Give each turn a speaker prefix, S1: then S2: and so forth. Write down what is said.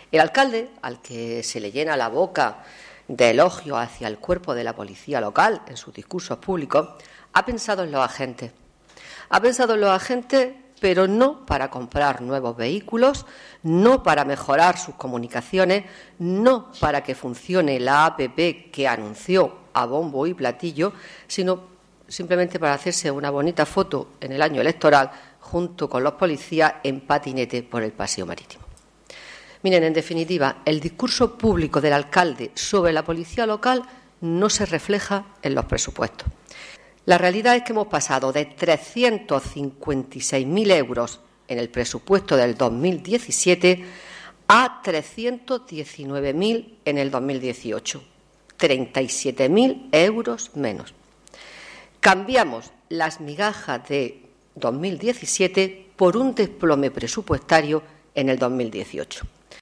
S1: El alcalde, al que se le llena la boca de elogios hacia el cuerpo de la policía local en sus discursos públicos, ha pensado en los agentes. Ha pensado en los agentes, pero no para comprar nuevos vehículos, no para mejorar sus comunicaciones, no para que funcione la APP que anunció a bombo y platillo, sino simplemente para hacerse una bonita foto en el año electoral junto con los policías en patinete por el paseo marítimo. Miren, en definitiva, el discurso público del alcalde sobre la policía local no se refleja en los presupuestos. La realidad es que hemos pasado de 356.000 euros en el presupuesto del 2017 a 319.000 en el 2018. 37.000 euros menos. Cambiamos las migajas de 2017 por un desplome presupuestario en el 2018.